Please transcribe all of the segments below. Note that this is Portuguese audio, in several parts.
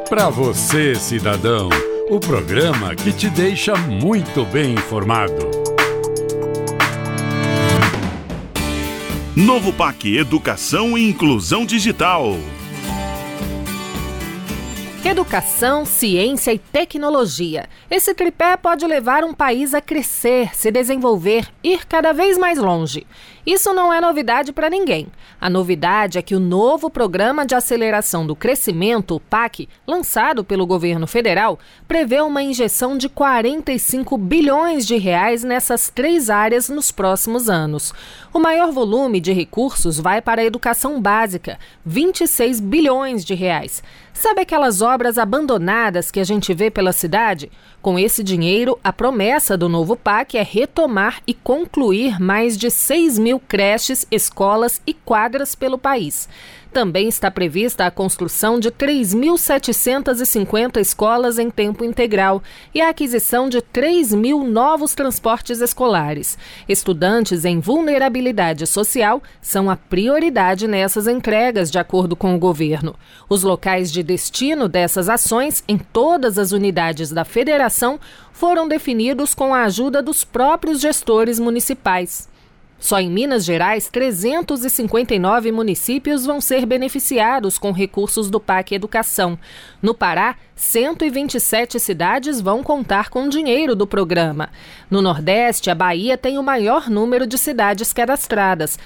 Para você, cidadão, o programa que te deixa muito bem informado. Novo PAC Educação e Inclusão Digital. Educação, ciência e tecnologia. Esse tripé pode levar um país a crescer, se desenvolver, ir cada vez mais longe. Isso não é novidade para ninguém. A novidade é que o novo Programa de Aceleração do Crescimento, o PAC, lançado pelo governo federal, prevê uma injeção de 45 bilhões de reais nessas três áreas nos próximos anos. O maior volume de recursos vai para a educação básica, 26 bilhões de reais. Sabe aquelas obras abandonadas que a gente vê pela cidade? Com esse dinheiro, a promessa do novo PAC é retomar e concluir mais de 6 mil creches, escolas e quadras pelo país. Também está prevista a construção de 3.750 escolas em tempo integral e a aquisição de 3 mil novos transportes escolares. Estudantes em vulnerabilidade social são a prioridade nessas entregas, de acordo com o governo. Os locais de destino dessas ações em todas as unidades da federação foram definidos com a ajuda dos próprios gestores municipais. Só em Minas Gerais, 359 municípios vão ser beneficiados com recursos do PAC Educação. No Pará, 127 cidades vão contar com dinheiro do programa. No Nordeste, a Bahia tem o maior número de cidades cadastradas,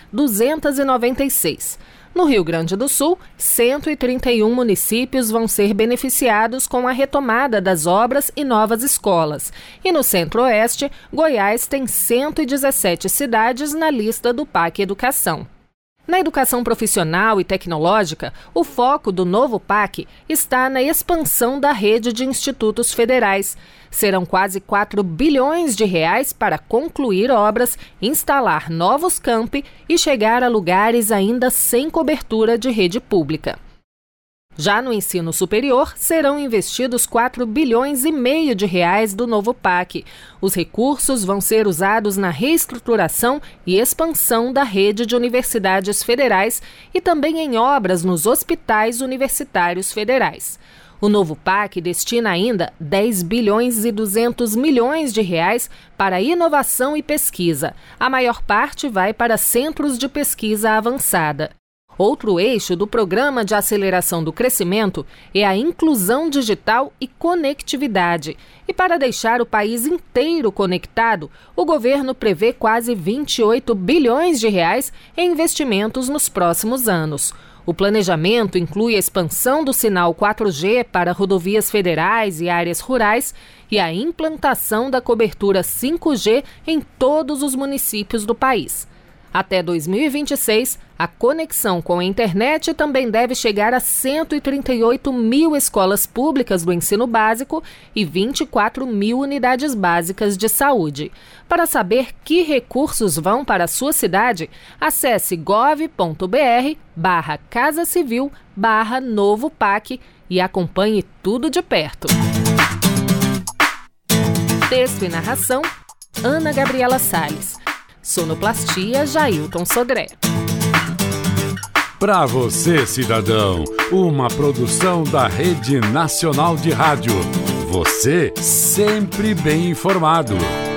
296. No Rio Grande do Sul, 131 municípios vão ser beneficiados com a retomada das obras e novas escolas. E no Centro-Oeste, Goiás tem 117 cidades na lista do PAC Educação. Na educação profissional e tecnológica, o foco do novo PAC está na expansão da rede de institutos federais. Serão quase 4 bilhões de reais para concluir obras, instalar novos campi e chegar a lugares ainda sem cobertura de rede pública. Já no ensino superior, serão investidos 4 bilhões e meio de reais do novo PAC. Os recursos vão ser usados na reestruturação e expansão da rede de universidades federais e também em obras nos hospitais universitários federais. O novo PAC destina ainda 10 bilhões e 200 milhões de reais para inovação e pesquisa. A maior parte vai para centros de pesquisa avançada. Outro eixo do Programa de Aceleração do Crescimento é a inclusão digital e conectividade. E para deixar o país inteiro conectado, o governo prevê quase 28 bilhões de reais em investimentos nos próximos anos. O planejamento inclui a expansão do sinal 4G para rodovias federais e áreas rurais e a implantação da cobertura 5G em todos os municípios do país. Até 2026, a conexão com a internet também deve chegar a 138 mil escolas públicas do ensino básico e 24 mil unidades básicas de saúde. Para saber que recursos vão para a sua cidade, acesse gov.br/Casa Civil/Novo PAC e acompanhe tudo de perto. Texto e narração, Ana Gabriela Salles. Sonoplastia, Jailton Sodré. Para você, cidadão, uma produção da Rede Nacional de Rádio. Você sempre bem informado.